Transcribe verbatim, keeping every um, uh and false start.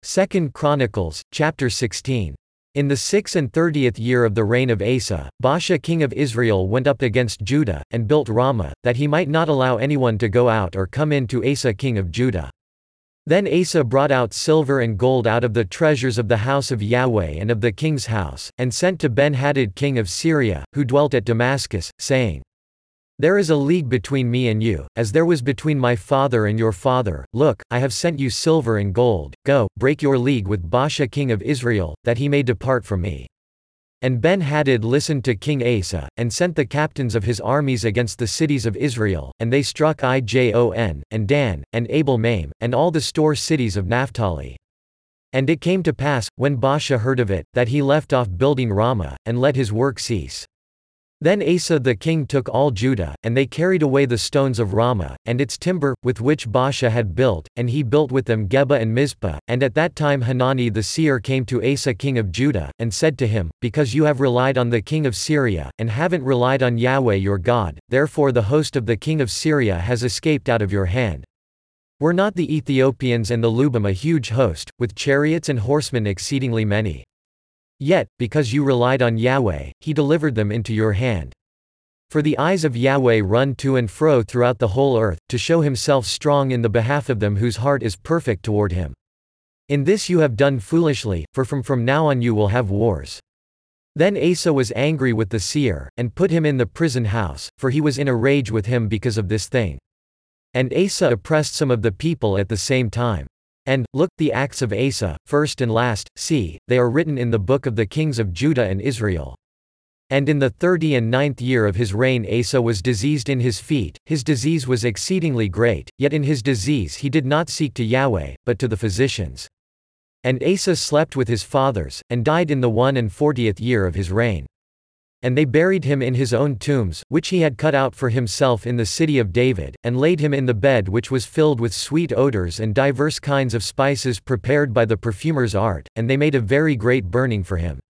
Second Chronicles, chapter sixteen. In the six and thirtieth year of the reign of Asa, Baasha king of Israel went up against Judah, and built Ramah, that he might not allow anyone to go out or come in to Asa king of Judah. Then Asa brought out silver and gold out of the treasures of the house of Yahweh and of the king's house, and sent to Ben-Hadad king of Syria, who dwelt at Damascus, saying, There is a league between me and you, as there was between my father and your father. Look, I have sent you silver and gold. Go, break your league with Baasha king of Israel, that he may depart from me. And Ben-Hadad listened to King Asa, and sent the captains of his armies against the cities of Israel, and they struck Ijon, and Dan, and Abel-Maim, and all the store cities of Naphtali. And it came to pass, when Baasha heard of it, that he left off building Ramah, and let his work cease. Then Asa the king took all Judah, and they carried away the stones of Ramah, and its timber, with which Baasha had built, and he built with them Geba and Mizpah. And at that time Hanani the seer came to Asa king of Judah, and said to him, Because you have relied on the king of Syria, and haven't relied on Yahweh your God, therefore the host of the king of Syria has escaped out of your hand. Were not the Ethiopians and the Lubim a huge host, with chariots and horsemen exceedingly many? Yet, because you relied on Yahweh, he delivered them into your hand. For the eyes of Yahweh run to and fro throughout the whole earth, to show himself strong in the behalf of them whose heart is perfect toward him. In this you have done foolishly, for from from now on you will have wars. Then Asa was angry with the seer, and put him in the prison house, for he was in a rage with him because of this thing. And Asa oppressed some of the people at the same time. And, look, the acts of Asa, first and last, see, they are written in the book of the kings of Judah and Israel. And in the thirty and ninth year of his reign Asa was diseased in his feet, his disease was exceedingly great, yet in his disease he did not seek to Yahweh, but to the physicians. And Asa slept with his fathers, and died in the one and fortieth year of his reign. And they buried him in his own tombs, which he had cut out for himself in the city of David, and laid him in the bed which was filled with sweet odors and divers kinds of spices prepared by the perfumer's art, and they made a very great burning for him.